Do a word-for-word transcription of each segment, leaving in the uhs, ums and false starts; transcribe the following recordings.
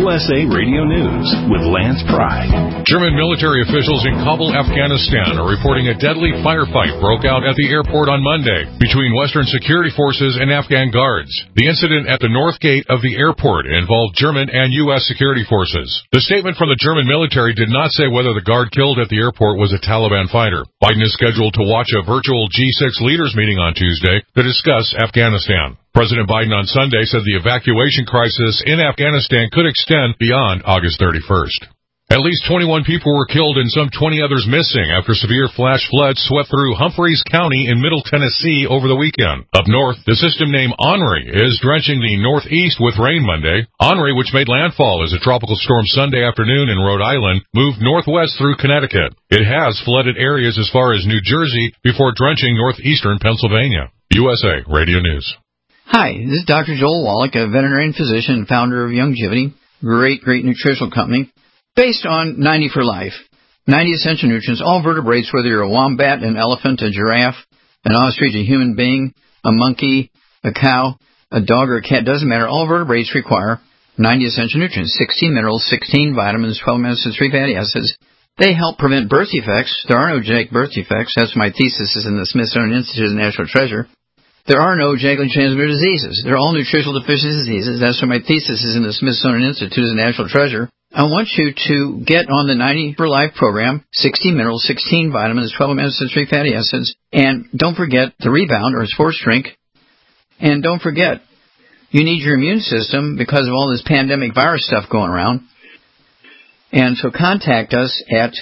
U S A Radio News with Lance Pride. German military officials in Kabul, Afghanistan are reporting a deadly firefight broke out at the airport on Monday between Western security forces and Afghan guards. The incident at the north gate of the airport involved German and U S security forces. The statement from the German military did not say whether the guard killed at the airport was a Taliban fighter. Biden is scheduled to watch a virtual G six leaders meeting on Tuesday to discuss Afghanistan. President Biden on Sunday said the evacuation crisis in Afghanistan could extend beyond August thirty-first. At least twenty-one people were killed and some twenty others missing after severe flash floods swept through Humphreys County in Middle Tennessee over the weekend. Up north, the system named Henri is drenching the northeast with rain Monday. Henri, which made landfall as a tropical storm Sunday afternoon in Rhode Island, moved northwest through Connecticut. It has flooded areas as far as New Jersey before drenching northeastern Pennsylvania. U S A Radio News. Hi, this is Doctor Joel Wallach, a veterinarian physician and founder of Youngevity, great, great nutritional company, based on ninety for Life. ninety essential nutrients, all vertebrates, whether you're a wombat, an elephant, a giraffe, an ostrich, a human being, a monkey, a cow, a dog, or a cat, doesn't matter. All vertebrates require ninety essential nutrients, sixteen minerals, sixteen vitamins, twelve amino acids, three fatty acids. They help prevent birth defects. There are no genetic birth defects. That's my thesis is in the Smithsonian Institute of National Treasure. There are no genetically transmitted diseases. They're all nutritional deficiency diseases. That's why my thesis is in the Smithsonian Institute of National Treasure. I want you to get on the ninety for Life program, sixteen minerals, sixteen vitamins, twelve amino acids, three fatty acids, and don't forget the Rebound or sports drink. And don't forget, you need your immune system because of all this pandemic virus stuff going around. And so contact us at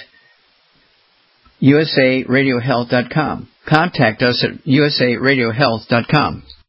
U S A radio health dot com. Contact us at U S A radio health dot com.